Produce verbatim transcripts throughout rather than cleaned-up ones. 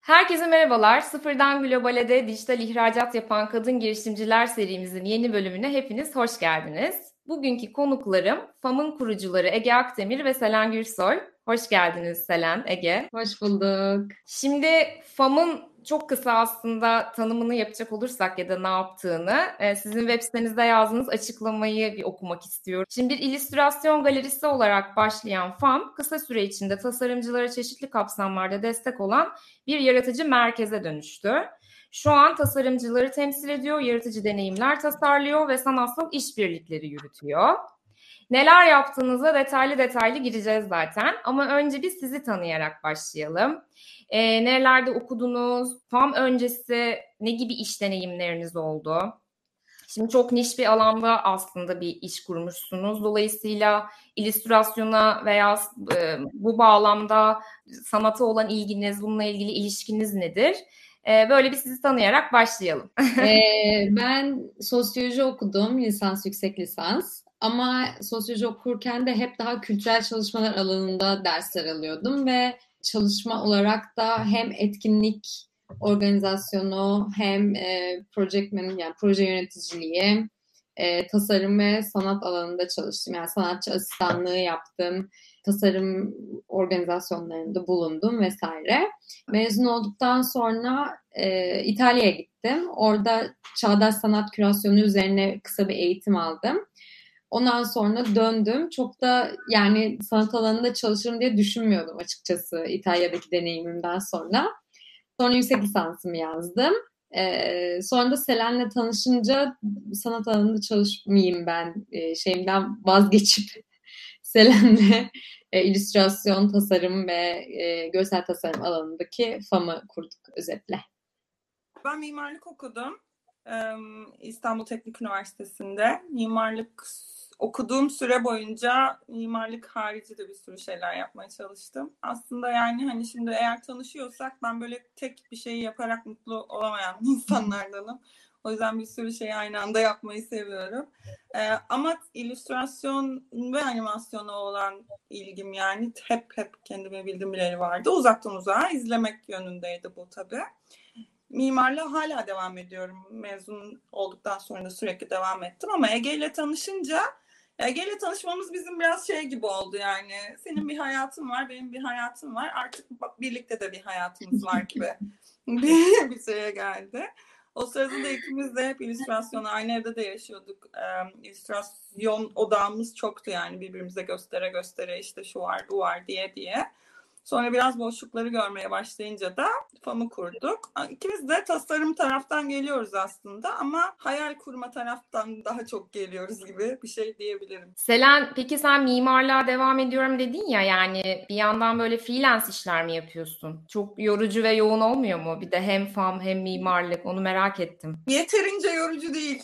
Herkese merhabalar. Sıfırdan Globale'de dijital ihracat yapan kadın girişimciler serimizin yeni bölümüne hepiniz hoş geldiniz. Bugünkü konuklarım F A M'ın kurucuları Ege Akdemir ve Selen Gürsoy. Hoş geldiniz Selen, Ege. Hoş bulduk. Şimdi F A M'ın çok kısa aslında tanımını yapacak olursak ya da ne yaptığını e, sizin web sitenizde yazdığınız açıklamayı bir okumak istiyorum. Şimdi bir illüstrasyon galerisi olarak başlayan F A M kısa süre içinde tasarımcılara çeşitli kapsamlarda destek olan bir yaratıcı merkeze dönüştü. Şu an tasarımcıları temsil ediyor, yaratıcı deneyimler tasarlıyor ve sanatsal işbirlikleri yürütüyor. Neler yaptığınıza detaylı detaylı gireceğiz zaten. Ama önce biz sizi tanıyarak başlayalım. E, nerelerde okudunuz? F A M öncesi ne gibi iş deneyimleriniz oldu? Şimdi çok niş bir alanda aslında bir iş kurmuşsunuz. Dolayısıyla illüstrasyona veya e, bu bağlamda sanata olan ilginiz, bununla ilgili ilişkiniz nedir? E, böyle bir sizi tanıyarak başlayalım. Ee, ben sosyoloji okudum, lisans, yüksek lisans. Ama sosyoloji okurken de hep daha kültürel çalışmalar alanında dersler alıyordum ve çalışma olarak da hem etkinlik organizasyonu hem e, project management, yani proje yöneticiliği, e, tasarım ve sanat alanında çalıştım. Yani sanatçı asistanlığı yaptım, tasarım organizasyonlarında bulundum vesaire. Mezun olduktan sonra e, İtalya'ya gittim. Orada çağdaş sanat kürasyonu üzerine kısa bir eğitim aldım. Ondan sonra döndüm. Çok da yani sanat alanında çalışırım diye düşünmüyordum açıkçası İtalya'daki deneyimimden sonra. Sonra yüksek lisansımı yazdım. Ee, sonra da Selen'le tanışınca sanat alanında çalışmayayım ben e, şeyimden vazgeçip Selen'le e, illüstrasyon, tasarım ve e, görsel tasarım alanındaki F A M'ı kurduk özetle. Ben mimarlık okudum. Ee, İstanbul Teknik Üniversitesi'nde. Mimarlık okuduğum süre boyunca mimarlık harici de bir sürü şeyler yapmaya çalıştım. Aslında yani hani şimdi eğer tanışıyorsak ben böyle tek bir şeyi yaparak mutlu olamayan insanlardanım. O yüzden bir sürü şeyi aynı anda yapmayı seviyorum. Ee, ama illüstrasyon ve animasyona olan ilgim yani hep hep kendime bildim bileli vardı. Uzaktan uzağa izlemek yönündeydi bu tabii. Mimarlığa hala devam ediyorum. Mezun olduktan sonra da sürekli devam ettim ama Ege ile tanışınca Ege ile tanışmamız bizim biraz şey gibi oldu yani. Senin bir hayatın var, benim bir hayatım var. Artık birlikte de bir hayatımız var gibi bir, bir şeye geldi. O sırada da ikimiz de hep illüstrasyonu aynı evde de yaşıyorduk. Ee, illüstrasyon odağımız çoktu yani birbirimize göstere göstere işte şu var bu var diye diye. Sonra biraz boşlukları görmeye başlayınca da F A M'ı kurduk. İkimiz de tasarım taraftan geliyoruz aslında ama hayal kurma taraftan daha çok geliyoruz gibi bir şey diyebilirim. Selen, peki sen mimarlığa devam ediyorum dedin ya, yani bir yandan böyle freelance işler mi yapıyorsun? Çok yorucu ve yoğun olmuyor mu? Bir de hem F A M hem mimarlık, onu merak ettim. Yeterince yorucu değil.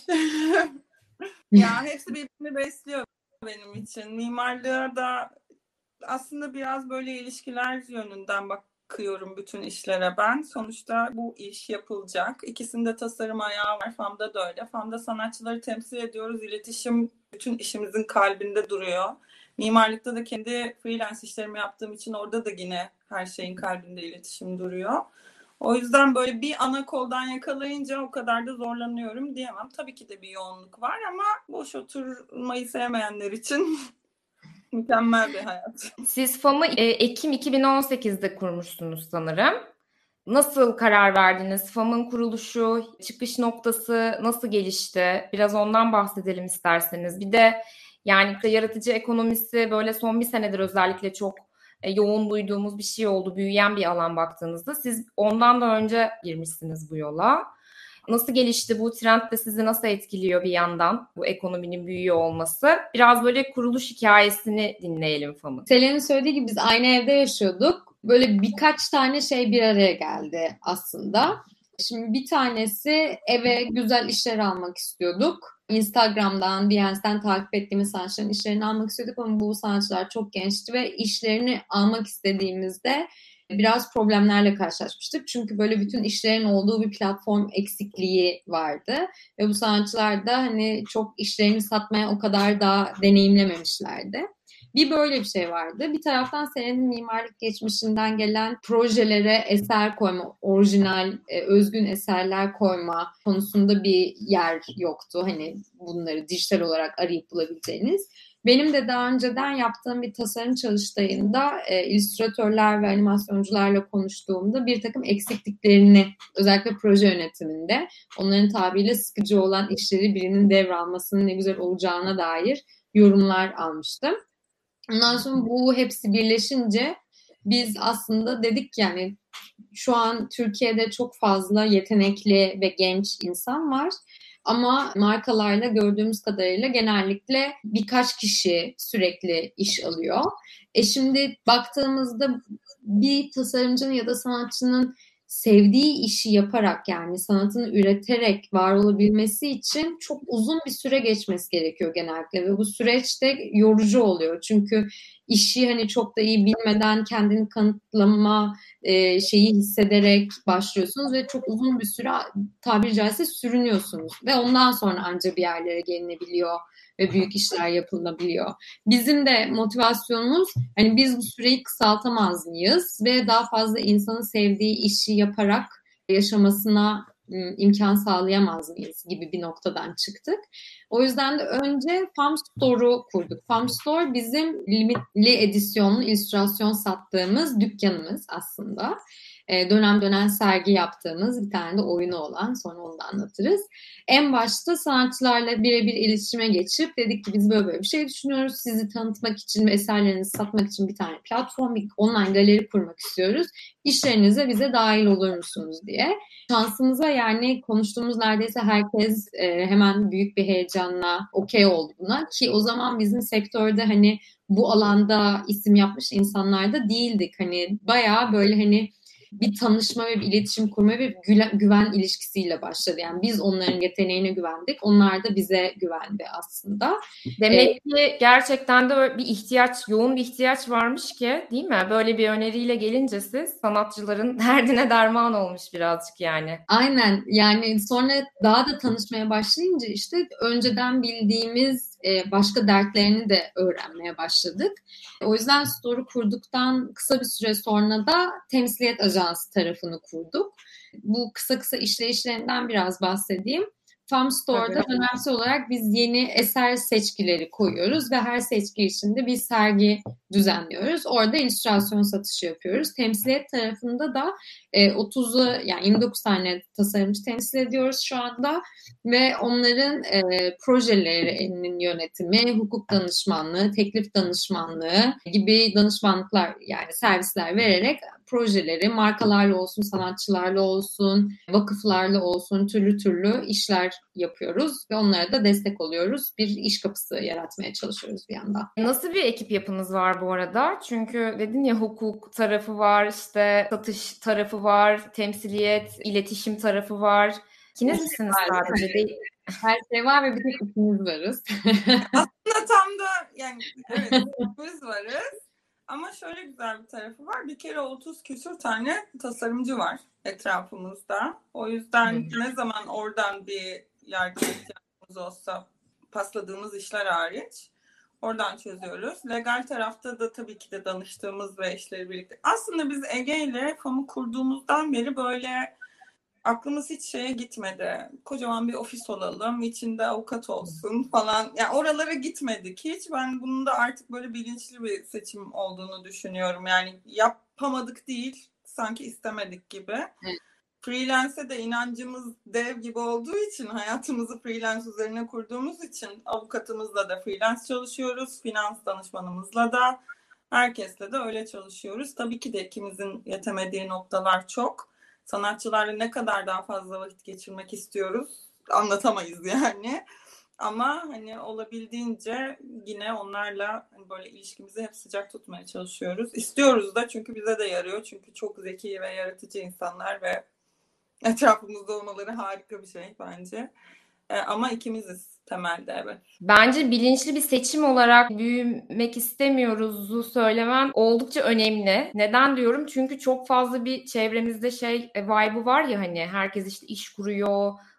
Ya hepsi birbirini besliyor benim için. Mimarlığa da aslında biraz böyle ilişkiler yönünden bakıyorum bütün işlere ben. Sonuçta bu iş yapılacak. İkisinde tasarım ayağı var. F A M'da da öyle. F A M'da sanatçıları temsil ediyoruz. İletişim bütün işimizin kalbinde duruyor. Mimarlıkta da kendi freelance işlerimi yaptığım için orada da yine her şeyin kalbinde iletişim duruyor. O yüzden böyle bir ana koldan yakalayınca o kadar da zorlanıyorum diyemem. Tabii ki de bir yoğunluk var ama boş oturmayı sevmeyenler için mükemmel bir hayat. Siz F A M'ı e, Ekim iki bin on sekizde kurmuşsunuz sanırım. Nasıl karar verdiniz? F A M'ın kuruluşu, çıkış noktası nasıl gelişti? Biraz ondan bahsedelim isterseniz. Bir de yani yaratıcı ekonomisi böyle son bir senedir özellikle çok e, yoğun duyduğumuz bir şey oldu. Büyüyen bir alan baktığınızda. Siz ondan da önce girmişsiniz bu yola. Nasıl gelişti bu trend de sizi nasıl etkiliyor bir yandan bu ekonominin büyüyor olması? Biraz böyle kuruluş hikayesini dinleyelim F A M'ın. Selen'in söylediği gibi biz aynı evde yaşıyorduk. Böyle birkaç tane şey bir araya geldi aslında. Şimdi bir tanesi eve güzel işler almak istiyorduk. Instagram'dan, Behance'den takip ettiğimiz sanatçıların işlerini almak istiyorduk ama bu sanatçılar çok gençti ve işlerini almak istediğimizde biraz problemlerle karşılaşmıştık. Çünkü böyle bütün işlerin olduğu bir platform eksikliği vardı. Ve bu sanatçılar da hani çok işlerini satmaya o kadar daha deneyimlememişlerdi. Bir böyle bir şey vardı. Bir taraftan senin mimarlık geçmişinden gelen projelere eser koyma, orijinal, e, özgün eserler koyma konusunda bir yer yoktu. Hani bunları dijital olarak arayıp bulabileceğiniz. Benim de daha önceden yaptığım bir tasarım çalıştayında e, illüstratörler ve animasyoncularla konuştuğumda bir takım eksikliklerini, özellikle proje yönetiminde, onların tabiriyle sıkıcı olan işleri birinin devralmasının ne güzel olacağına dair yorumlar almıştım. Ondan sonra bu hepsi birleşince biz aslında dedik yani şu an Türkiye'de çok fazla yetenekli ve genç insan var. Ama markalarla gördüğümüz kadarıyla genellikle birkaç kişi sürekli iş alıyor. E şimdi baktığımızda bir tasarımcının ya da sanatçının sevdiği işi yaparak, yani sanatını üreterek var olabilmesi için çok uzun bir süre geçmesi gerekiyor genellikle ve bu süreçte yorucu oluyor. Çünkü işi hani çok da iyi bilmeden kendini kanıtlama e, şeyi hissederek başlıyorsunuz ve çok uzun bir süre tabiri caizse sürünüyorsunuz ve ondan sonra ancak bir yerlere gelinebiliyor ve büyük işler yapılabiliyor. Bizim de motivasyonumuz hani biz bu süreyi kısaltamaz mıyız ve daha fazla insanın sevdiği işi yaparak yaşamasına imkan sağlayamaz mıyız gibi bir noktadan çıktık. O yüzden de önce Farm Store'u kurduk. Farm Store bizim limitli edisyonlu illüstrasyon sattığımız dükkanımız aslında. E, dönem dönem sergi yaptığımız bir tane de oyunu olan, sonra onu da anlatırız. En başta sanatçılarla birebir iletişime geçip dedik ki biz böyle böyle bir şey düşünüyoruz. Sizi tanıtmak için ve eserlerinizi satmak için bir tane platform, bir online galeri kurmak istiyoruz. İşlerinize bize dahil olur musunuz diye. Şansımıza yani konuştuğumuz neredeyse herkes e, hemen büyük bir heyecanla okey oldu buna ki o zaman bizim sektörde hani bu alanda isim yapmış insanlar da değildik. Hani bayağı böyle hani bir tanışma ve bir iletişim kurma ve güven, güven ilişkisiyle başladı. Yani biz onların yeteneğine güvendik. Onlar da bize güvendi aslında. Demek ee, ki gerçekten de bir ihtiyaç, yoğun bir ihtiyaç varmış ki, değil mi? Böyle bir öneriyle gelince siz sanatçıların derdine derman olmuş birazcık yani. Aynen. Yani sonra daha da tanışmaya başlayınca işte önceden bildiğimiz başka dertlerini de öğrenmeye başladık. O yüzden Store'u kurduktan kısa bir süre sonra da temsiliyet ajansı tarafını kurduk. Bu kısa kısa işleyişlerinden biraz bahsedeyim. Farm Store'da dönemsel olarak biz yeni eser seçkileri koyuyoruz ve her seçki içinde bir sergi düzenliyoruz. Orada illüstrasyon satışı yapıyoruz. Temsiliyet tarafında da otuz'u yani yirmi dokuz tane tasarımcı temsil ediyoruz şu anda ve onların e, projelerinin yönetimi, hukuk danışmanlığı, teklif danışmanlığı gibi danışmanlıklar yani servisler vererek projeleri markalarla olsun, sanatçılarla olsun, vakıflarla olsun türlü türlü işler yapıyoruz ve onlara da destek oluyoruz. Bir iş kapısı yaratmaya çalışıyoruz bir yandan. Nasıl bir ekip yapınız var bu arada? Çünkü dedin ya hukuk tarafı var, işte satış tarafı var, temsiliyet, iletişim tarafı var. İkiniz misiniz sadece? Değil. Her şey var ve bir tek ikimiz varız. Aslında tam da yani evet ikimiz varız. Ama şöyle güzel bir tarafı var. Bir kere otuz küsur tane tasarımcı var etrafımızda. O yüzden hmm. ne zaman oradan bir yardım ihtiyacımız olsa pasladığımız işler hariç oradan çözüyoruz. Legal tarafta da tabii ki de danıştığımız ve işleri birlikte. Aslında biz Ege ile F A M'ı kurduğumuzdan beri böyle aklımız hiç şeye gitmedi. Kocaman bir ofis olalım, içinde avukat olsun falan. Yani oralara gitmedik hiç. Ben bunun da artık böyle bilinçli bir seçim olduğunu düşünüyorum. Yani yapamadık değil, sanki istemedik gibi. Evet. Freelance'e de inancımız dev gibi olduğu için, hayatımızı freelance üzerine kurduğumuz için avukatımızla da freelance çalışıyoruz. Finans danışmanımızla da, herkesle de öyle çalışıyoruz. Tabii ki de ikimizin yetemediği noktalar çok. Sanatçılarla ne kadar daha fazla vakit geçirmek istiyoruz anlatamayız yani. Ama hani olabildiğince yine onlarla hani böyle ilişkimizi hep sıcak tutmaya çalışıyoruz. İstiyoruz da çünkü bize de yarıyor. Çünkü çok zeki ve yaratıcı insanlar ve etrafımızda olmaları harika bir şey bence. E, ama ikimiziz temelde, evet. Bence bilinçli bir seçim olarak büyümek istemiyoruz'u söylemem oldukça önemli. Neden diyorum? Çünkü çok fazla bir çevremizde şey vibe'ı var ya, hani herkes işte iş kuruyor,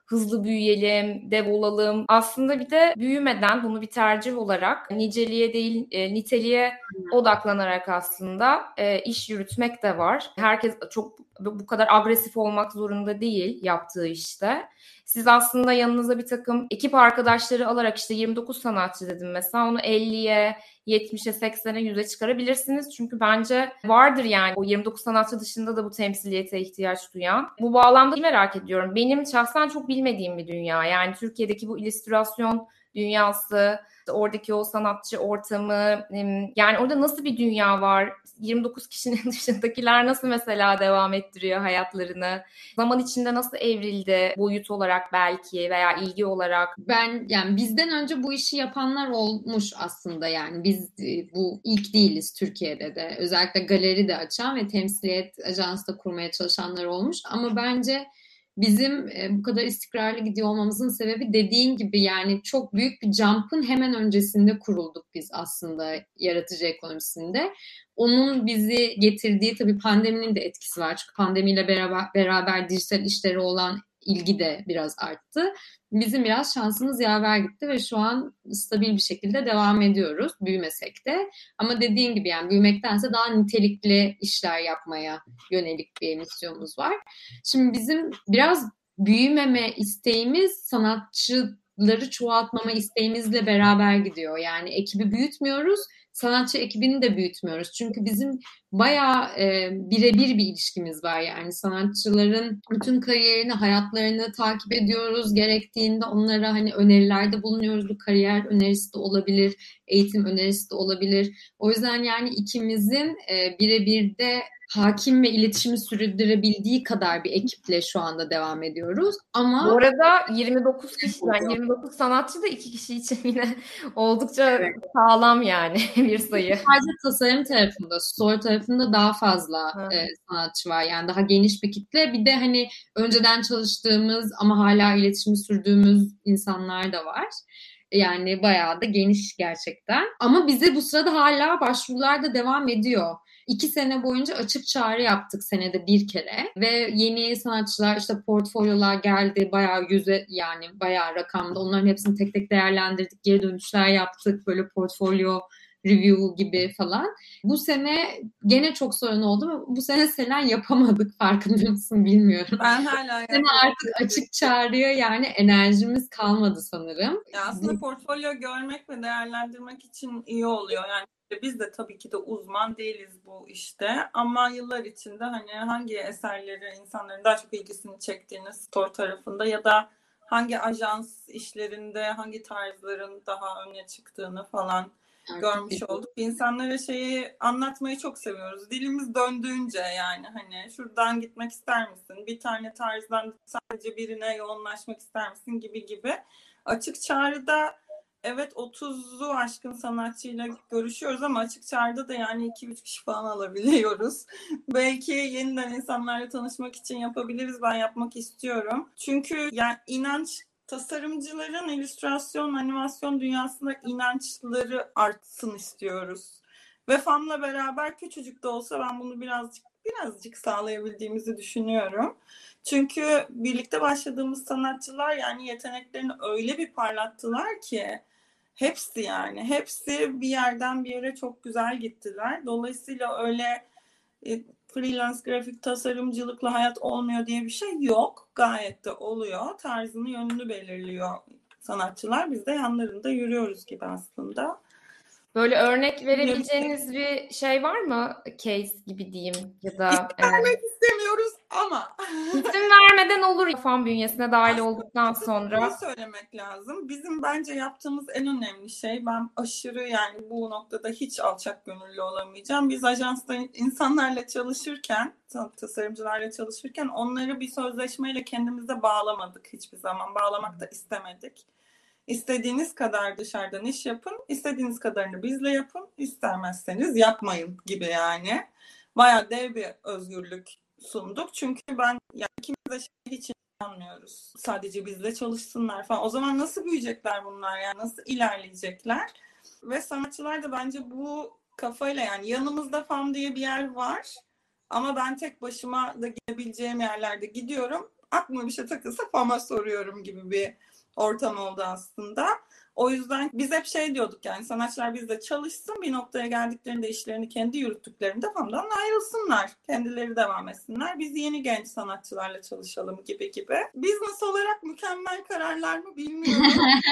hızlı büyüyelim, dev olalım. Aslında bir de büyümeden bunu bir tercih olarak niceliğe değil e, niteliğe odaklanarak aslında e, iş yürütmek de var. Herkes çok bu kadar agresif olmak zorunda değil yaptığı işte. Siz aslında yanınıza bir takım ekip arkadaşları alarak işte yirmi dokuz sanatçı dedim mesela onu elliye, yetmişe, seksene, yüze çıkarabilirsiniz. Çünkü bence vardır yani o yirmi dokuz sanatçı dışında da bu temsiliyete ihtiyaç duyan. Bu bağlamda merak ediyorum. Benim şahsen çok bilmediğim bir dünya. Yani Türkiye'deki bu illüstrasyon dünyası, oradaki o sanatçı ortamı, yani orada nasıl bir dünya var? yirmi dokuz kişinin dışındakiler nasıl mesela devam ettiriyor hayatlarını? Zaman içinde nasıl evrildi boyut olarak belki veya ilgi olarak? Ben yani bizden önce bu işi yapanlar olmuş aslında yani biz bu ilk değiliz Türkiye'de de. Özellikle galeri de açan ve temsiliyet ajansı da kurmaya çalışanlar olmuş ama bence bizim bu kadar istikrarlı gidiyor olmamızın sebebi dediğin gibi yani çok büyük bir jump'ın hemen öncesinde kurulduk biz aslında yaratıcı ekonomisinde. Onun bizi getirdiği tabii pandeminin de etkisi var. Çünkü pandemiyle beraber, beraber dijital işleri olan ilgi de biraz arttı. Bizim biraz şansımız yaver gitti ve şu an stabil bir şekilde devam ediyoruz büyümesek de. Ama dediğin gibi yani büyümektense daha nitelikli işler yapmaya yönelik bir misyonumuz var. Şimdi bizim biraz büyümeme isteğimiz sanatçıları çoğaltmama isteğimizle beraber gidiyor. Yani ekibi büyütmüyoruz, sanatçı ekibini de büyütmüyoruz. Çünkü bizim bayağı e, birebir bir ilişkimiz var yani sanatçıların bütün kariyerini, hayatlarını takip ediyoruz. Gerektiğinde onlara hani önerilerde bulunuyoruz. Bu kariyer önerisi de olabilir, eğitim önerisi de olabilir. O yüzden yani ikimizin e, birebir de hakim ve iletişimi sürdürebildiği kadar bir ekiple şu anda devam ediyoruz. Ama bu arada yirmi dokuz kişi, yani yirmi dokuz sanatçı da iki kişi için yine oldukça evet. Sağlam yani bir sayı. Sadece tasarım tarafında, story tarafında daha fazla e, sanatçı var. Yani daha geniş bir kitle. Bir de hani önceden çalıştığımız ama hala iletişimi sürdüğümüz insanlar da var. Yani bayağı da geniş gerçekten. Ama bize bu sırada hala başvurular da devam ediyor. İki sene boyunca açık çağrı yaptık senede bir kere ve yeni sanatçılar işte portfolyolar geldi bayağı yüze yani bayağı rakamda onların hepsini tek tek değerlendirdik, geri dönüşler yaptık böyle portfolyo review gibi falan. Bu sene gene çok sorun oldu. Bu sene Selen yapamadık farkında mısın bilmiyorum. Ben hala yapamadım. Artık açık çağrıya yani enerjimiz kalmadı sanırım. Ya aslında portfolyo görmek ve değerlendirmek için iyi oluyor. Yani biz de tabii ki de uzman değiliz bu işte ama yıllar içinde hani hangi eserleri insanların daha çok ilgisini çektiğini store tarafında ya da hangi ajans işlerinde hangi tarzların daha öne çıktığını falan Artık görmüş olduk. İnsanlara şeyi anlatmayı çok seviyoruz. Dilimiz döndüğünce yani hani şuradan gitmek ister misin? Bir tane tarzdan sadece birine yoğunlaşmak ister misin gibi gibi. Açık çağrıda evet otuzu aşkın sanatçıyla görüşüyoruz ama açık çağrıda da yani iki üç kişi falan alabiliyoruz. Belki yeniden insanlarla tanışmak için yapabiliriz. Ben yapmak istiyorum. Çünkü yani inanç tasarımcıların illüstrasyon, animasyon dünyasında inançları artsın istiyoruz. Ve F A M'la beraber küçücük de olsa ben bunu birazcık birazcık sağlayabildiğimizi düşünüyorum. Çünkü birlikte başladığımız sanatçılar yani yeteneklerini öyle bir parlattılar ki hepsi yani hepsi bir yerden bir yere çok güzel gittiler. Dolayısıyla öyle e, freelance grafik tasarımcılıkla hayat olmuyor diye bir şey yok. Gayet de oluyor. Tarzını, yönünü belirliyor sanatçılar. Biz de yanlarında yürüyoruz gibi aslında. Böyle örnek verebileceğiniz bir şey var mı? Case gibi diyeyim ya da... İsim vermek e... istemiyoruz ama. İsim vermeden olur F A M bünyesine dahil aslında olduktan sonra. Söylemek lazım. Bizim bence yaptığımız en önemli şey, ben aşırı yani bu noktada hiç alçak gönüllü olamayacağım. Biz ajansta insanlarla çalışırken, tasarımcılarla çalışırken onları bir sözleşmeyle kendimize bağlamadık hiçbir zaman. Bağlamak da istemedik. İstediğiniz kadar dışarıdan iş yapın, istediğiniz kadarını bizle yapın, istemezseniz yapmayın gibi yani. Bayağı dev bir özgürlük sunduk. Çünkü ben yani ikimiz de şey hiç inanmıyoruz. Sadece bizle çalışsınlar falan. O zaman nasıl büyüyecekler bunlar yani? Nasıl ilerleyecekler? Ve sanatçılar da bence bu kafayla yani yanımızda F A M diye bir yer var. Ama ben tek başıma da gidebileceğim yerlerde gidiyorum. aklıma bir şey takılsa Fam'a soruyorum gibi bir ortam oldu aslında. O yüzden biz hep şey diyorduk, yani sanatçılar bizde çalışsın, bir noktaya geldiklerinde işlerini kendi yürüttüklerinde Fam'dan ayrılsınlar. Kendileri devam etsinler. Biz yeni genç sanatçılarla çalışalım gibi gibi. Business olarak mükemmel kararlar mı bilmiyorum.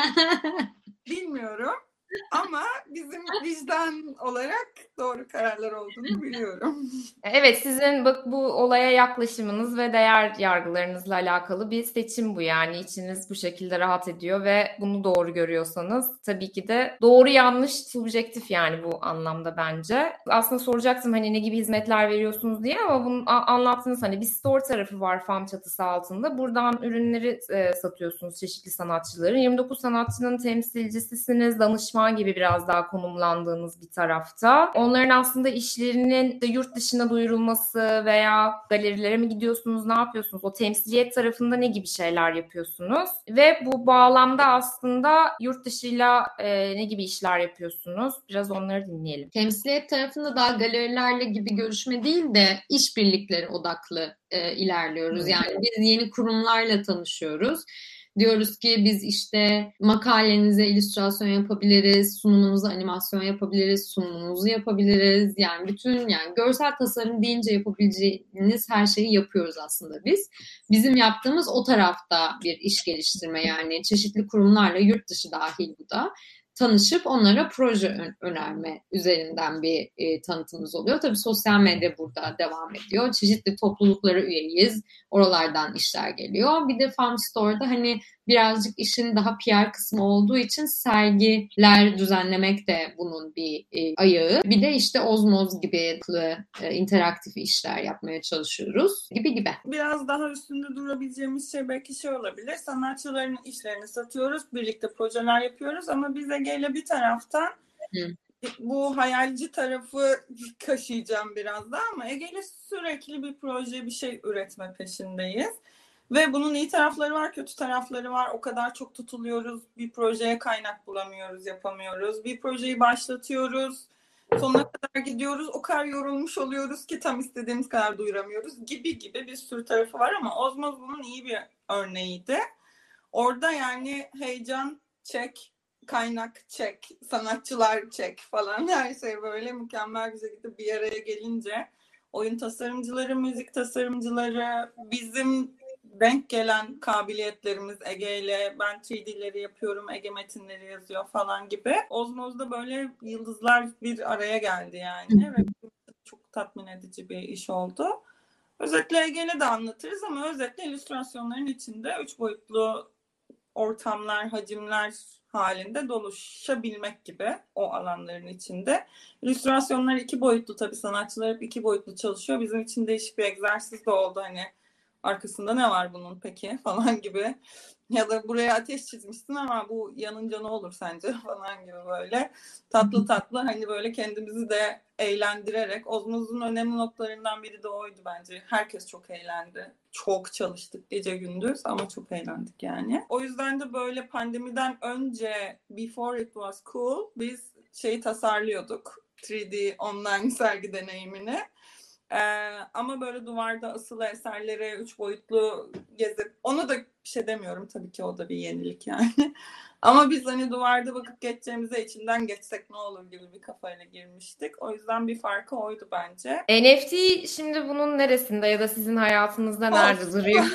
Bilmiyorum. Ama bizim vicdan olarak doğru kararlar olduğunu biliyorum. Evet, sizin bak bu olaya yaklaşımınız ve değer yargılarınızla alakalı bir seçim bu yani. İçiniz bu şekilde rahat ediyor ve bunu doğru görüyorsanız tabii ki de doğru yanlış subjektif yani bu anlamda bence. Aslında soracaktım hani ne gibi hizmetler veriyorsunuz diye ama bunu anlattınız, hani bir store tarafı var Fam çatısı altında. Buradan ürünleri e, satıyorsunuz çeşitli sanatçıların. yirmi dokuz sanatçının temsilcisisiniz, danışman gibi biraz daha konumlandığınız bir tarafta. Onların aslında işlerinin de yurt dışına duyurulması veya galerilere mi gidiyorsunuz, ne yapıyorsunuz? O temsiliyet tarafında ne gibi şeyler yapıyorsunuz? Ve bu bağlamda aslında yurt dışıyla e, ne gibi işler yapıyorsunuz? Biraz onları dinleyelim. Temsiliyet tarafında daha galerilerle gibi görüşme değil de işbirlikleri odaklı e, ilerliyoruz. Hmm. Yani biz yeni kurumlarla tanışıyoruz. Diyoruz ki biz işte makalenize illüstrasyon yapabiliriz, sunumunuza animasyon yapabiliriz, sunumunuzu yapabiliriz. Yani bütün yani görsel tasarım deyince yapabileceğiniz her şeyi yapıyoruz aslında biz. Bizim yaptığımız o tarafta bir iş geliştirme, yani çeşitli kurumlarla, yurt dışı dahil bu da, tanışıp onlara proje önerme üzerinden bir e, tanıtımımız oluyor. Tabii sosyal medya burada devam ediyor. Çeşitli topluluklara üyeyiz. Oralardan işler geliyor. Bir de Fam Store'da hani birazcık işin daha P R kısmı olduğu için sergiler düzenlemek de bunun bir e, ayağı. Bir de işte Ozmoz gibi e, interaktif işler yapmaya çalışıyoruz gibi gibi. Biraz daha üstünde durabileceğimiz şey belki şey olabilir. Sanatçıların işlerini satıyoruz, birlikte projeler yapıyoruz ama biz Ege'yle bir taraftan Hı. bu hayalci tarafı kaşıyacağım biraz daha ama Ege'yle sürekli bir proje, bir şey üretme peşindeyiz. Ve bunun iyi tarafları var, kötü tarafları var. O kadar çok tutuluyoruz, bir projeye kaynak bulamıyoruz, yapamıyoruz. Bir projeyi başlatıyoruz, sonuna kadar gidiyoruz, o kadar yorulmuş oluyoruz ki tam istediğimiz kadar duyuramıyoruz gibi gibi bir sürü tarafı var ama Ozmoz bunun iyi bir örneğiydi. Orada yani heyecan çek, kaynak çek, sanatçılar çek falan, her şey böyle mükemmel bir şekilde bir araya gelince oyun tasarımcıları, müzik tasarımcıları, bizim denk gelen kabiliyetlerimiz Ege ile, ben üç D'leri yapıyorum, Ege metinleri yazıyor falan gibi. Ozmoz'da böyle yıldızlar bir araya geldi yani. Evet, çok tatmin edici bir iş oldu. Özetle Ege'yle de anlatırız ama özetle illüstrasyonların içinde üç boyutlu ortamlar, hacimler halinde dolaşabilmek gibi o alanların içinde. İllüstrasyonlar iki boyutlu, tabii sanatçılar hep iki boyutlu çalışıyor. Bizim için değişik bir egzersiz de oldu, hani arkasında ne var bunun peki falan gibi. Ya da buraya ateş çizmişsin ama bu yanınca ne olur sence falan gibi, böyle tatlı tatlı hani böyle kendimizi de eğlendirerek. Ozmoz'un önemli noktalarından biri de oydu bence. Herkes çok eğlendi. Çok çalıştık gece gündüz ama çok eğlendik yani. O yüzden de böyle pandemiden önce, before it was cool, biz şeyi tasarlıyorduk. üç D online sergi deneyimini. Ee, ama böyle duvarda asılı eserlere üç boyutlu gezip, onu da bir şey demiyorum tabii ki, o da bir yenilik yani. Ama biz hani duvarda bakıp geçeceğimize içinden geçsek ne olur gibi bir kafayla girmiştik. O yüzden bir farkı oydu bence. N F T şimdi bunun neresinde ya da sizin hayatınızda nerede duruyor?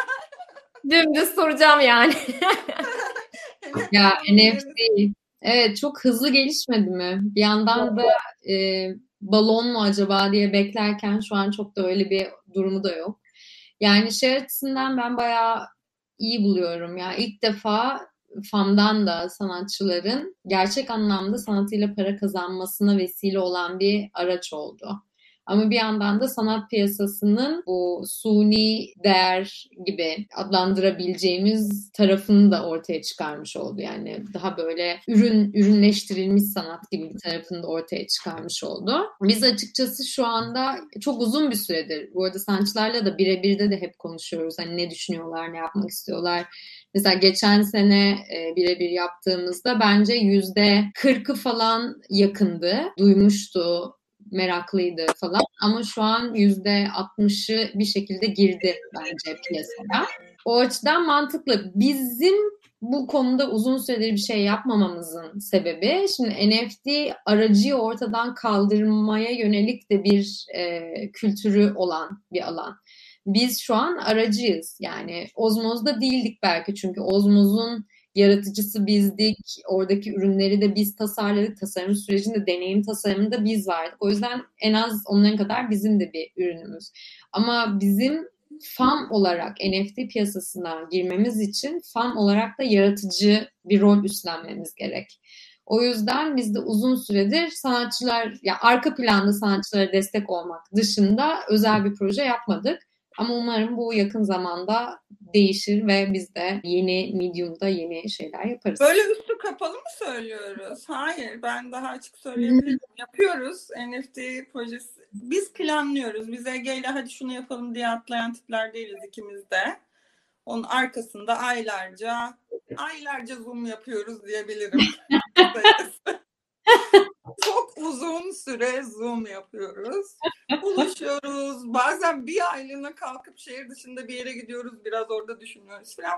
Dümdüz soracağım yani. Ya N F T evet çok hızlı gelişmedi mi? Bir yandan da e, balon mu acaba diye beklerken şu an çok da öyle bir durumu da yok. Yani şey açısından ben bayağı iyi buluyorum. Yani ilk defa Fam'dan da sanatçıların gerçek anlamda sanatıyla para kazanmasına vesile olan bir araç oldu. Ama bir yandan da sanat piyasasının bu suni değer gibi adlandırabileceğimiz tarafını da ortaya çıkarmış oldu. Yani daha böyle ürün ürünleştirilmiş sanat gibi bir tarafını da ortaya çıkarmış oldu. Biz açıkçası şu anda çok uzun bir süredir, bu arada sanatçılarla da birebir de hep konuşuyoruz. Hani ne düşünüyorlar, ne yapmak istiyorlar. Mesela geçen sene e, birebir yaptığımızda bence yüzde kırkı falan yakındı, duymuştu meraklıydı falan. Ama şu an yüzde altmışı bir şekilde girdi bence piyasaya. O açıdan mantıklı. Bizim bu konuda uzun süredir bir şey yapmamamızın sebebi, şimdi N F T aracıyı ortadan kaldırmaya yönelik de bir e, kültürü olan bir alan. Biz şu an aracıyız. Yani Ozmoz'da değildik belki, çünkü Ozmoz'un yaratıcısı bizdik. Oradaki ürünleri de biz tasarladık. Tasarım sürecinde, deneyim tasarımında biz vardık. O yüzden en az onların kadar bizim de bir ürünümüz. Ama bizim F A M olarak N F T piyasasına girmemiz için F A M olarak da yaratıcı bir rol üstlenmemiz gerek. O yüzden biz de uzun süredir sanatçılar, ya arka planda sanatçılara destek olmak dışında özel bir proje yapmadık. Ama umarım bu yakın zamanda değişir ve biz de yeni Medium'da yeni şeyler yaparız. Böyle üstü kapalı mı söylüyoruz? Hayır, ben daha açık söyleyebilirim. Yapıyoruz N F T projesi. Biz planlıyoruz. Biz Ege ile hadi şunu yapalım diye atlayan tipler değiliz ikimiz de. Onun arkasında aylarca aylarca Zoom yapıyoruz diyebilirim. Çok uzun süre Zoom yapıyoruz. Buluşuyoruz. Bazen bir aylığına kalkıp şehir dışında bir yere gidiyoruz. Biraz orada düşünüyoruz falan.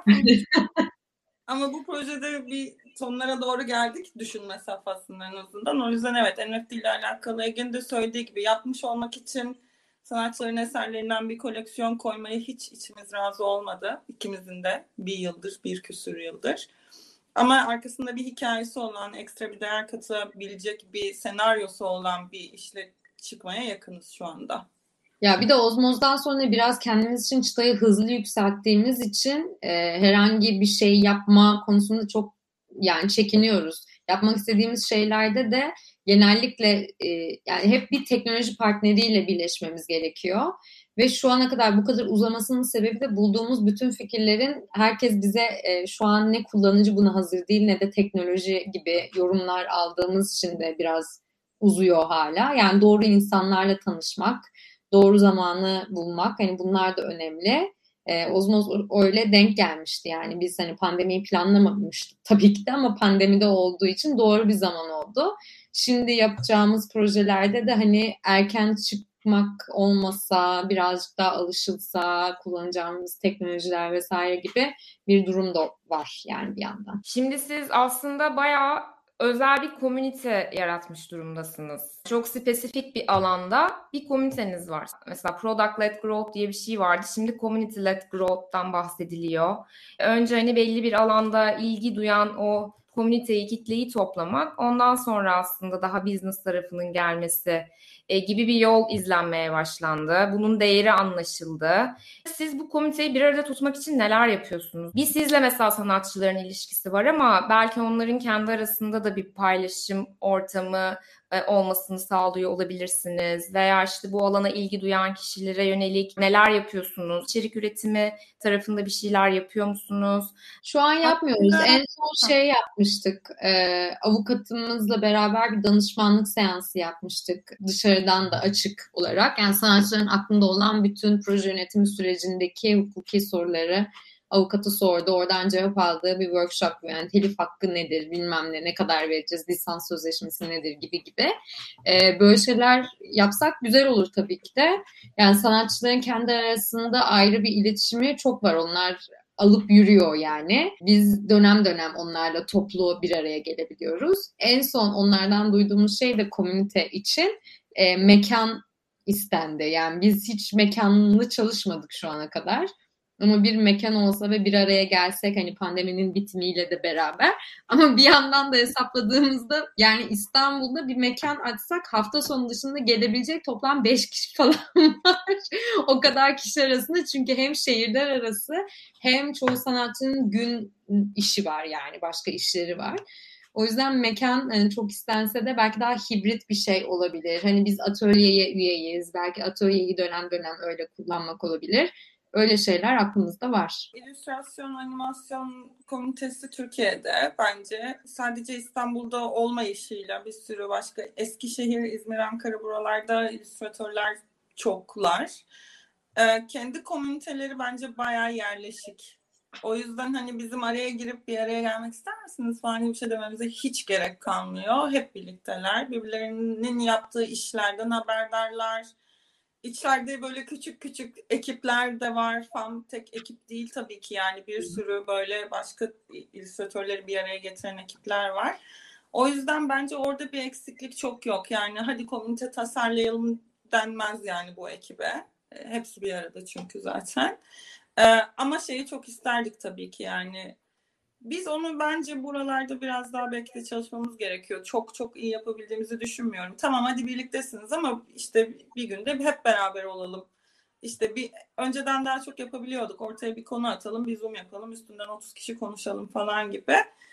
Ama bu projede bir sonlara doğru geldik düşünme safhasının en azından. O yüzden evet, N F T ile alakalı Ege'nin de söylediği gibi yapmış olmak için sanatçıların eserlerinden bir koleksiyon koymaya hiç içimiz razı olmadı. İkimizin de bir yıldır, bir küsur yıldır. Ama arkasında bir hikayesi olan, ekstra bir değer katabilecek bir senaryosu olan bir işle çıkmaya yakınız şu anda. Ya bir de Ozmoz'dan sonra biraz kendimiz için çıtayı hızlı yükselttiğimiz için e, herhangi bir şey yapma konusunda çok yani çekiniyoruz. Yapmak istediğimiz şeylerde de genellikle e, yani hep bir teknoloji partneriyle birleşmemiz gerekiyor. Ve şu ana kadar bu kadar uzamasının sebebi de bulduğumuz bütün fikirlerin herkes bize e, şu an ne kullanıcı buna hazır değil ne de teknoloji gibi yorumlar aldığımız için de biraz uzuyor hala. Yani doğru insanlarla tanışmak, doğru zamanı bulmak, hani bunlar da önemli. Ee, Ozmoz öyle denk gelmişti yani biz hani pandemiyi planlamamıştık tabii ki de ama pandemide olduğu için doğru bir zaman oldu. Şimdi yapacağımız projelerde de hani erken çıkmak olmasa, birazcık daha alışılsa, kullanacağımız teknolojiler vesaire gibi bir durum da var yani bir yandan. Şimdi siz aslında bayağı özel bir komünite yaratmış durumdasınız. Çok spesifik bir alanda bir komüniteniz var. Mesela Product-led Growth diye bir şey vardı. Şimdi Community-led Growth'tan bahsediliyor. Önce hani belli bir alanda ilgi duyan o komüniteyi, kitleyi toplamak, ondan sonra aslında daha business tarafının gelmesi e, gibi bir yol izlenmeye başlandı. Bunun değeri anlaşıldı. Siz bu komüniteyi bir arada tutmak için neler yapıyorsunuz? Bir sizle mesela sanatçıların ilişkisi var ama belki onların kendi arasında da bir paylaşım ortamı e, olmasını sağlıyor olabilirsiniz. Veya işte bu alana ilgi duyan kişilere yönelik neler yapıyorsunuz? İçerik üretimi tarafında bir şeyler yapıyor musunuz? Şu an yapmıyoruz. En son şey yapmıştık. E, avukatımızla beraber bir danışmanlık seansı yapmıştık. Dışarıdan da açık olarak. Yani sanatçıların aklında olan bütün proje yönetimi sürecindeki hukuki soruları avukatı sordu. Oradan cevap aldığı bir workshop. Yani telif hakkı nedir, bilmem ne, ne kadar vereceğiz, lisans sözleşmesi nedir gibi gibi. Ee, böyle şeyler yapsak güzel olur tabii ki de. Yani sanatçıların kendi arasında ayrı bir iletişimi çok var. Onlar alıp yürüyor yani. Biz dönem dönem onlarla toplu bir araya gelebiliyoruz. En son onlardan duyduğumuz şey de komünite için e, mekan istendi. Yani biz hiç mekanlı çalışmadık şu ana kadar. Ama bir mekan olsa ve bir araya gelsek hani pandeminin bitimiyle de beraber. Ama bir yandan da hesapladığımızda yani İstanbul'da bir mekan açsak hafta sonu dışında gelebilecek toplam beş kişi falan var. O kadar kişi arasında, çünkü hem şehirler arası hem çoğu sanatçının gün işi var, yani başka işleri var. O yüzden mekan yani çok istense de belki daha hibrit bir şey olabilir. Hani biz atölyeye üyeyiz. Belki atölyeyi dönem dönem öyle kullanmak olabilir. Öyle şeyler aklımızda var. İllüstrasyon, animasyon komünitesi Türkiye'de bence sadece İstanbul'da olmayışıyla bir sürü başka Eskişehir, İzmir, Ankara buralarda illüstratörler çoklar. Ee, kendi komüniteleri bence bayağı yerleşik. O yüzden hani bizim araya girip bir araya gelmek ister misiniz falan gibi bir şey dememize hiç gerek kalmıyor. Hep birlikteler. Birbirlerinin yaptığı işlerden haberdarlar. İçeride böyle küçük küçük ekipler de var. F A M tek ekip değil tabii ki, yani bir sürü böyle başka illüstratörleri bir araya getiren ekipler var. O yüzden bence orada bir eksiklik çok yok. Yani hadi komünite tasarlayalım denmez yani bu ekibe. Hepsi bir arada çünkü zaten. Ee, ama şeyi çok isterdik tabii ki, yani biz onu bence buralarda biraz daha belki de çalışmamız gerekiyor. Çok çok iyi yapabildiğimizi düşünmüyorum. Tamam hadi birliktesiniz ama işte bir günde hep beraber olalım. İşte bir önceden daha çok yapabiliyorduk. Ortaya bir konu atalım, bir Zoom yapalım, üstünden otuz kişi konuşalım falan gibi.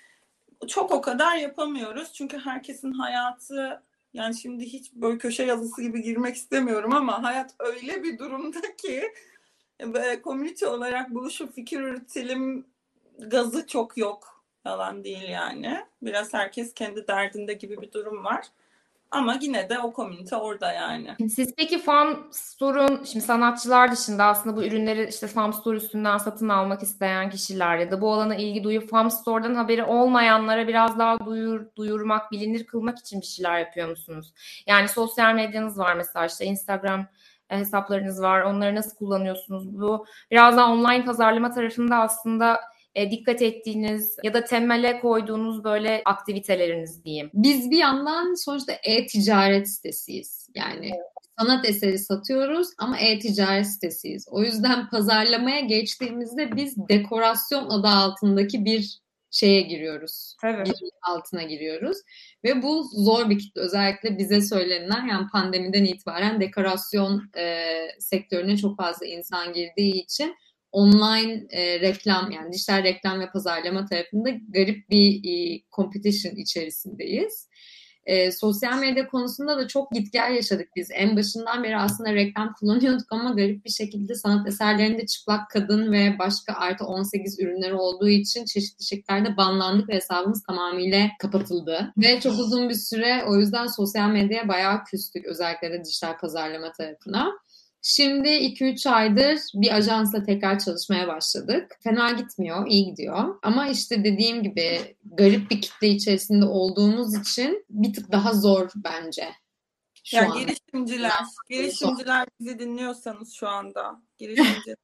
Çok o kadar yapamıyoruz. Çünkü herkesin hayatı, yani şimdi hiç böyle köşe yazısı gibi girmek istemiyorum ama hayat öyle bir durumda ki ve komünite olarak buluşup fikir üretelim gazı çok yok. Yalan değil yani. Biraz herkes kendi derdinde gibi bir durum var. Ama yine de o komünite orada yani. Siz peki F A M Store'un, şimdi sanatçılar dışında aslında bu ürünleri işte F A M Store üstünden satın almak isteyen kişiler ya da bu alana ilgi duyup F A M Store'dan haberi olmayanlara biraz daha duyur, duyurmak, bilinir kılmak için bir şeyler yapıyor musunuz? Yani sosyal medyanız var mesela, işte Instagram hesaplarınız var. Onları nasıl kullanıyorsunuz? Bu biraz daha online pazarlama tarafında aslında e, dikkat ettiğiniz ya da temele koyduğunuz böyle aktiviteleriniz diyeyim. Biz bir yandan sonuçta e-ticaret sitesiyiz. Yani sanat eseri satıyoruz ama e-ticaret sitesiyiz. O yüzden pazarlamaya geçtiğimizde biz dekorasyon adı altındaki bir şeye giriyoruz. Evet. Bir altına giriyoruz. Ve bu zor bir kitle. Özellikle bize söylenen, yani pandemiden itibaren dekorasyon e, sektörüne çok fazla insan girdiği için online e, reklam, yani dijital reklam ve pazarlama tarafında garip bir e, competition içerisindeyiz. E, sosyal medya konusunda da çok git gel yaşadık biz. En başından beri aslında reklam kullanıyorduk ama garip bir şekilde sanat eserlerinde çıplak kadın ve başka artı on sekiz ürünleri olduğu için çeşitli şekillerde banlandık ve hesabımız tamamıyla kapatıldı. Ve çok uzun bir süre o yüzden sosyal medyaya bayağı küstük, özellikle de dijital pazarlama tarafına. Şimdi iki üç aydır bir ajansla tekrar çalışmaya başladık. Fena gitmiyor, iyi gidiyor. Ama işte dediğim gibi garip bir kitle içerisinde olduğumuz için bir tık daha zor bence. Şu yani an. girişimciler, girişimciler bizi dinliyorsanız şu anda, girişimci.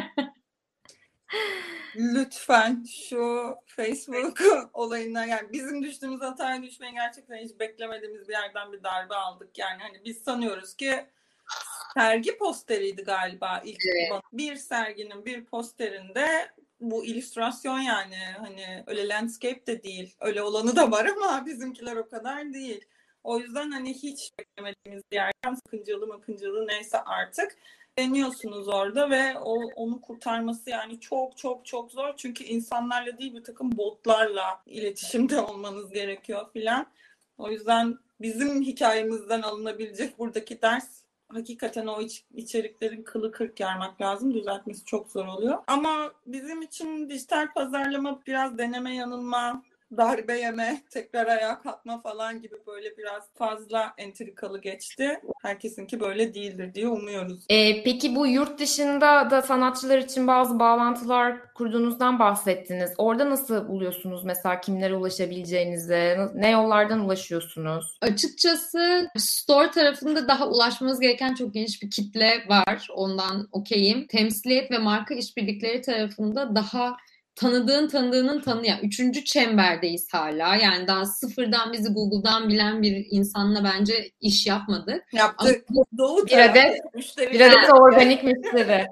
Lütfen şu Facebook olayına, yani bizim düştüğümüz hataya düşmeyi gerçekten hiç beklemediğimiz bir yerden bir darbe aldık. Yani hani biz sanıyoruz ki sergi posteriydi galiba ilk. Evet. Bir serginin bir posterinde bu illüstrasyon, yani hani öyle landscape de değil. Öyle olanı da var ama bizimkiler o kadar değil. O yüzden hani hiç beklemediğimiz bir yerden sakıncalı makıncalı neyse artık deniyorsunuz orada ve o, onu kurtarması yani çok çok çok zor. Çünkü insanlarla değil, bir takım botlarla iletişimde olmanız gerekiyor filan. O yüzden bizim hikayemizden alınabilecek buradaki ders, hakikaten o iç, içeriklerin kılı kırk yarmak lazım. Düzeltmesi çok zor oluyor. Ama bizim için dijital pazarlama biraz deneme yanılma, darbe yeme, tekrar ayağa kalkma falan gibi böyle biraz fazla entrikalı geçti. Herkesinki böyle değildir diye umuyoruz. Ee, peki bu yurt dışında da sanatçılar için bazı bağlantılar kurduğunuzdan bahsettiniz. Orada nasıl buluyorsunuz mesela kimlere ulaşabileceğinizi? Ne yollardan ulaşıyorsunuz? Açıkçası store tarafında daha ulaşmamız gereken çok geniş bir kitle var. Ondan okeyim. Temsiliyet ve marka işbirlikleri tarafında daha tanıdığın tanıdığının tanıyan. Üçüncü çemberdeyiz hala. Yani daha sıfırdan bizi Google'dan bilen bir insanla bence iş yapmadık. Yaptık. Ama Doğu bir adet, müşteri. Bir adet organik müşteri.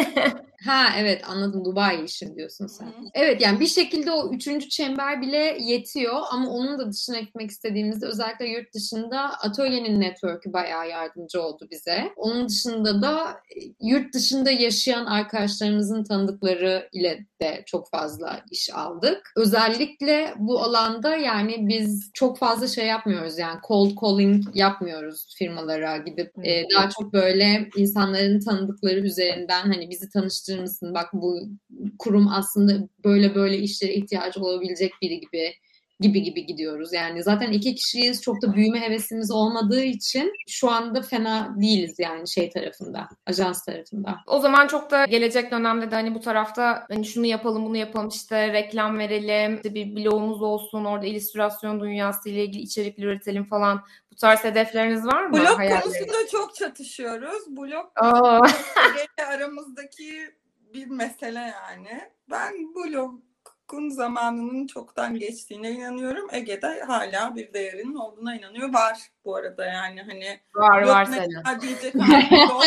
Ha evet, anladım, Dubai işi diyorsun sen. Hı-hı. Evet, yani bir şekilde o üçüncü çember bile yetiyor ama onun da dışına gitmek istediğimizde özellikle yurt dışında atölyenin network'ü bayağı yardımcı oldu bize. Onun dışında da yurt dışında yaşayan arkadaşlarımızın tanıdıkları ile de çok fazla iş aldık. Özellikle bu alanda yani biz çok fazla şey yapmıyoruz, yani cold calling yapmıyoruz firmalara gidip. Ee, daha çok böyle insanların tanıdıkları üzerinden hani bizi tanıştırır mısın? Bak bu kurum aslında böyle böyle işlere ihtiyacı olabilecek biri gibi gibi gibi gidiyoruz. Yani zaten iki kişiyiz. Çok da büyüme hevesimiz olmadığı için şu anda fena değiliz yani şey tarafında, ajans tarafında. O zaman çok da gelecek dönemde de hani bu tarafta hani şunu yapalım, bunu yapalım, işte reklam verelim, işte bir blogumuz olsun, orada illüstrasyon dünyası ile ilgili içerikler üretelim falan. Bu tarz hedefleriniz var mı? Blog Hayalleriniz? konusunda çok çatışıyoruz. Blog Aa. Ege'yle aramızdaki bir mesele yani. Ben blogun zamanının çoktan geçtiğine inanıyorum. Ege'de hala bir değerinin olduğuna inanıyor. Var bu arada yani hani. Var yok var mesela Selen. diyecek halim yok.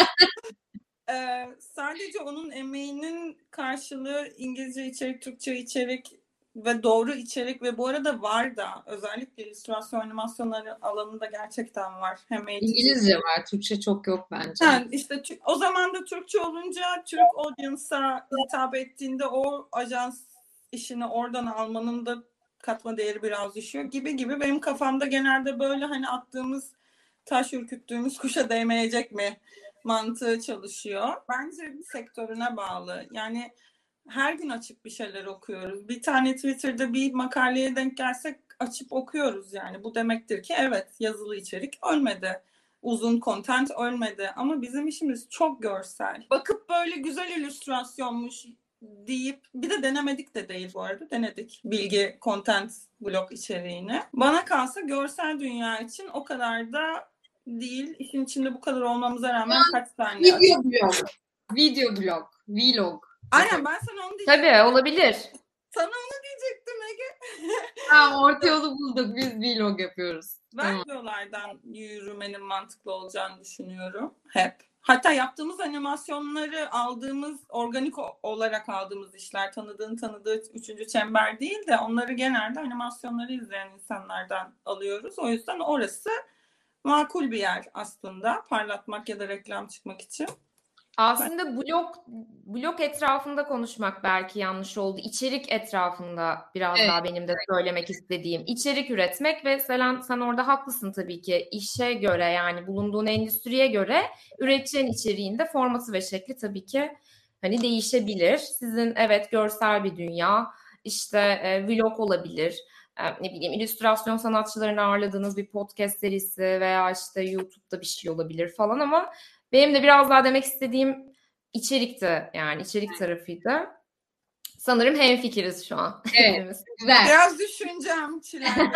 Ee, sadece onun emeğinin karşılığı İngilizce içerik, Türkçe içerik ve doğru içerik ve bu arada var da özellikle illüstrasyon animasyonları alanında gerçekten var. Hem eğitici. İngilizce var, Türkçe çok yok bence. Yani işte o zaman da Türkçe olunca Türk audience'a hitap ettiğinde o ajans işini oradan almanın da katma değeri biraz düşüyor gibi gibi. Benim kafamda genelde böyle hani attığımız taş ürküttüğümüz kuşa değmeyecek mi mantığı çalışıyor. Bence sektörüne bağlı. Yani her gün açıp bir şeyler okuyoruz. Bir tane Twitter'da bir makaleye denk gelsek açıp okuyoruz yani. Bu demektir ki evet yazılı içerik ölmedi. Uzun content ölmedi. Ama bizim işimiz çok görsel. Bakıp böyle güzel illüstrasyonmuş deyip bir de denemedik de değil bu arada. Denedik bilgi content blog içeriğini. Bana kalsa görsel dünya için o kadar da değil. İşin içinde bu kadar olmamıza rağmen kaç tane Video blog. Video blog. Vlog. Aynen ben sana onu diyecektim. Tabii olabilir. Sana onu diyecektim Ege. Ha, orta yolu bulduk. Biz vlog yapıyoruz. Ben Tamam. yollardan yürümenin mantıklı olacağını düşünüyorum. Hep. Hatta yaptığımız animasyonları aldığımız, organik olarak aldığımız işler, tanıdığın tanıdığı üçüncü çember değil de onları genelde animasyonları izleyen insanlardan alıyoruz. O yüzden orası makul bir yer aslında parlatmak ya da reklam çıkmak için. Aslında blog blog etrafında konuşmak belki yanlış oldu. İçerik etrafında biraz Evet. daha benim de söylemek istediğim. İçerik üretmek ve Selen sen orada haklısın tabii ki. İşe göre yani bulunduğun endüstriye göre üreteceğin içeriğin de formatı ve şekli tabii ki hani değişebilir. Sizin evet görsel bir dünya, işte e, vlog olabilir. E, ne bileyim illüstrasyon sanatçılarını ağırladığınız bir podcast serisi veya işte YouTube'da bir şey olabilir falan ama benim de biraz daha demek istediğim içerikti yani içerik tarafıydı. Sanırım hemfikiriz şu an. Evet. Güzel. Biraz düşüneceğim Çile'yle.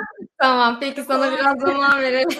Tamam peki sana biraz zaman verelim.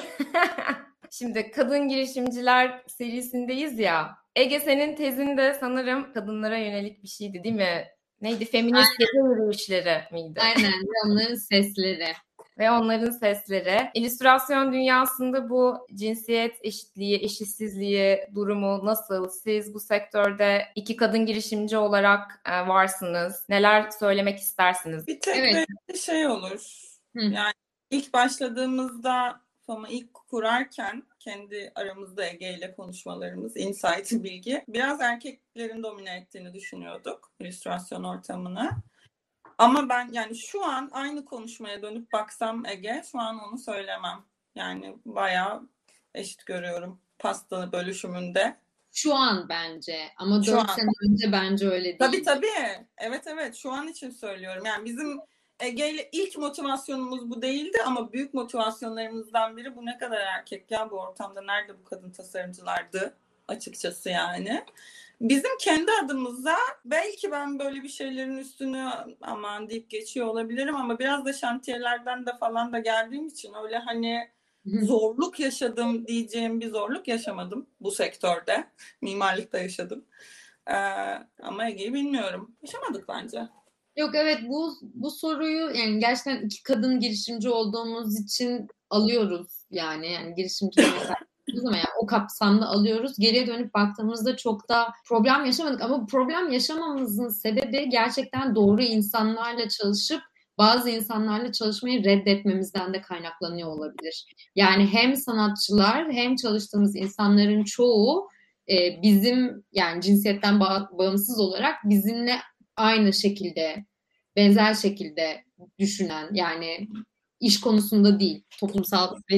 Şimdi kadın girişimciler serisindeyiz ya. Ege senin tezin de sanırım kadınlara yönelik bir şeydi değil mi? Neydi? Feminist gece yürüyüşleri miydi? Aynen. Ve onların sesleri. Ve onların sesleri. İllüstrasyon dünyasında bu cinsiyet eşitliği, eşitsizliği durumu nasıl? Siz bu sektörde iki kadın girişimci olarak e, varsınız. Neler söylemek istersiniz? Bir tek Evet. bir şey olur. Hı. Yani ilk başladığımızda F A M'ı ilk kurarken kendi aramızda Ege ile konuşmalarımız, insight bilgi biraz erkeklerin domine ettiğini düşünüyorduk illüstrasyon ortamını. Ama ben yani şu an aynı konuşmaya dönüp baksam Ege şu an onu söylemem. Yani bayağı eşit görüyorum pasta bölüşümünde. Şu an bence. Ama Şu dört an. sene önce bence öyle değil. Tabii tabii. Evet evet şu an için söylüyorum. Yani bizim Ege ile ilk motivasyonumuz bu değildi ama büyük motivasyonlarımızdan biri bu ne kadar erkek ya bu ortamda nerede bu kadın tasarımcılardı açıkçası yani. Bizim kendi adımıza belki ben böyle bir şeylerin üstünü aman deyip geçiyor olabilirim ama biraz da şantiyelerden de falan da geldiğim için öyle hani zorluk yaşadım diyeceğim bir zorluk yaşamadım bu sektörde. Mimarlıkta yaşadım. Ee, ama Ege'yi bilmiyorum. Yaşamadık bence. Yok evet bu bu soruyu yani gerçekten iki kadın girişimci olduğumuz için alıyoruz yani yani girişimci ama yani o kapsamda alıyoruz. Geriye dönüp baktığımızda çok da problem yaşamadık ama problem yaşamamızın sebebi gerçekten doğru insanlarla çalışıp bazı insanlarla çalışmayı reddetmemizden de kaynaklanıyor olabilir. Yani hem sanatçılar hem çalıştığımız insanların çoğu e, bizim yani cinsiyetten ba- bağımsız olarak bizimle aynı şekilde, benzer şekilde düşünen yani iş konusunda değil, toplumsal ve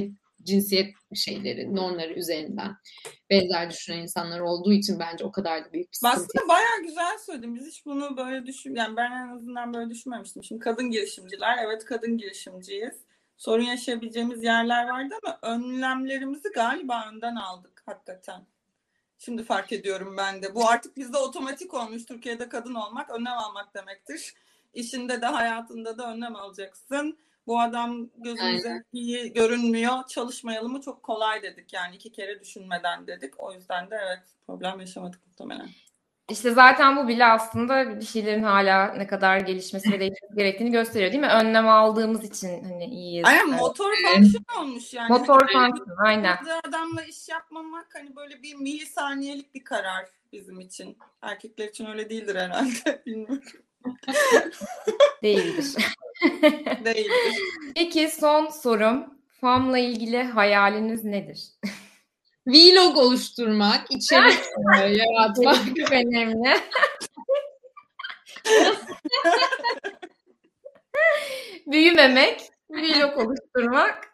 cinsiyet şeyleri, normları üzerinden benzer düşünen insanlar olduğu için bence o kadar da büyük bir sıkıntı. Aslında bayağı güzel söyledin. Biz hiç bunu böyle düşün, yani ben en azından böyle düşünmemiştim. Şimdi kadın girişimciler, evet kadın girişimciyiz. Sorun yaşayabileceğimiz yerler vardı ama önlemlerimizi galiba önden aldık hakikaten. Şimdi fark ediyorum ben de. Bu artık bizde otomatik olmuş. Türkiye'de kadın olmak önlem almak demektir. İşinde de hayatında da önlem alacaksın. Bu adam gözümüze Aynen. iyi görünmüyor. Çalışmayalım mı çok kolay dedik. Yani iki kere düşünmeden dedik. O yüzden de evet problem yaşamadık muhtemelen. İşte zaten bu bile aslında bir şeylerin hala ne kadar gelişmesi ve değişmesi gerektiğini gösteriyor değil mi? Önlem aldığımız için hani iyiyiz. Aynen motor fonksiyon olmuş yani. Motor hani fonksiyon aynen. Adamla iş yapmamak hani böyle bir milisaniyelik bir karar bizim için. Erkekler için öyle değildir herhalde. Bilmiyorum. Değildir. Değildir. Peki son sorum. Fam'la ilgili hayaliniz nedir? Vlog oluşturmak, içerik yaratmak. Çok önemli. Büyümemek, vlog oluşturmak.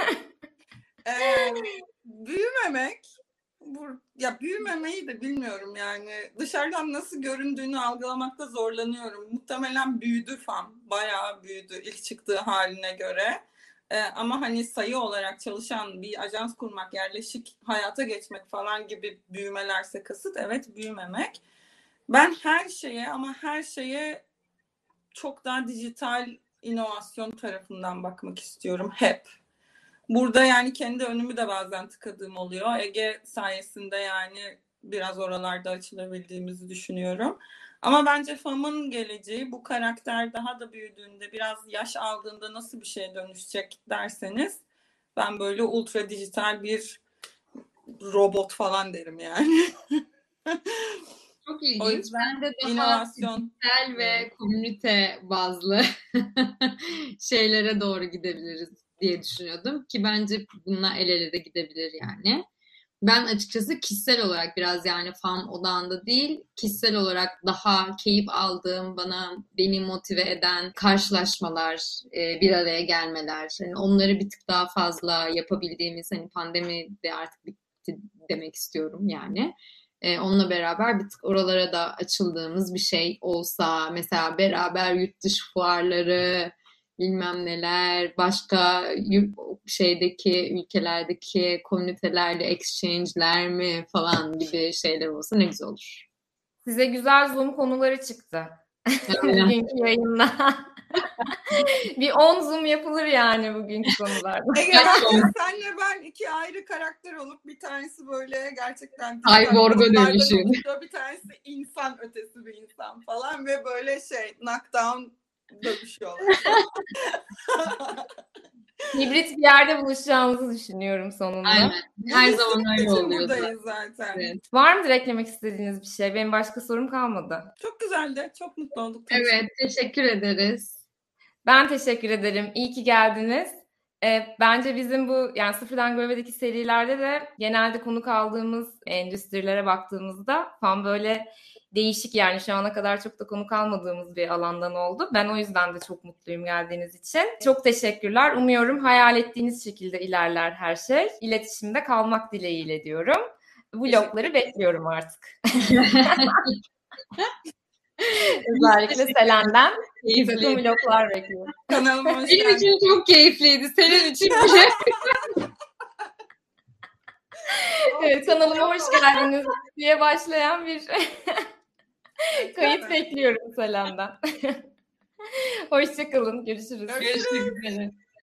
ee, büyümemek, bu, ya büyümemeyi de bilmiyorum yani. Dışarıdan nasıl göründüğünü algılamakta zorlanıyorum. Muhtemelen büyüdü Fam, bayağı büyüdü ilk çıktığı haline göre. Ee, ama hani sayı olarak çalışan bir ajans kurmak, yerleşik hayata geçmek falan gibi büyümelerse kasıt, evet büyümemek. Ben her şeye ama her şeye çok daha dijital inovasyon tarafından bakmak istiyorum hep. Burada yani kendi önümü de bazen tıkadığım oluyor. Ege sayesinde yani biraz oralarda açılabildiğimizi düşünüyorum. Ama bence Fam'ın geleceği, bu karakter daha da büyüdüğünde, biraz yaş aldığında nasıl bir şeye dönüşecek derseniz ben böyle ultra dijital bir robot falan derim yani. Çok ilginç. Ben de daha inovasyon dijital ve komünite bazlı şeylere doğru gidebiliriz diye düşünüyordum ki bence bununla el ele de gidebilir yani. Ben açıkçası kişisel olarak biraz yani Fam odağında değil, kişisel olarak daha keyif aldığım, bana beni motive eden karşılaşmalar, bir araya gelmeler, yani onları bir tık daha fazla yapabildiğimiz, hani pandemi de artık bitti demek istiyorum yani. Onunla beraber bir tık oralara da açıldığımız bir şey olsa, mesela beraber yurt dışı fuarları, bilmem neler, başka şeydeki ülkelerdeki komünitelerle exchange'ler mi falan gibi şeyler olsa ne güzel olur. Size güzel Zoom konuları çıktı. Bugünkü yayında. Bir on Zoom yapılır yani bugünkü konularda. Ege, senle ben iki ayrı karakter olup bir tanesi böyle gerçekten cyborg'a dönüşüyor. Bir tanesi insan ötesi bir insan falan ve böyle şey knockdown dövüşüyorlar. Hibrit bir yerde buluşacağımızı düşünüyorum sonunda. Aynen. Her zaman öyle oluyor. Buradayız zaten. Evet. Var mıdır eklemek istediğiniz bir şey? Benim başka sorum kalmadı. Çok güzeldi. Çok mutlu olduk. Evet. Teşekkür ederiz. Ben teşekkür ederim. İyi ki geldiniz. E, bence bizim bu yani Sıfırdan Görme'deki serilerde de genelde konuk aldığımız endüstrilere baktığımızda Fam böyle değişik, yani şu ana kadar çok da konuk almadığımız bir alandan oldu. Ben o yüzden de çok mutluyum geldiğiniz için. Çok teşekkürler. Umuyorum hayal ettiğiniz şekilde ilerler her şey. İletişimde kalmak dileğiyle diyorum. Vlogları bekliyorum artık. Özellikle Selen'den takım vloglar bekliyorum. Kanalıma hoş Benim için çok keyifliydi. Senin için bile. Evet, kanalıma hoş geldiniz diye başlayan bir kayıt bekliyorum Selen'den. Hoşça kalın. Görüşürüz. Görüşürüz.